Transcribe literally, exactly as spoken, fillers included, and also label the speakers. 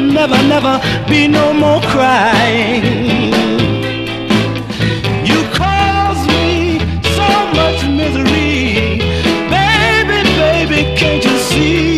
Speaker 1: never, never be no more crying. You cause me so much misery, baby, baby, can't you see?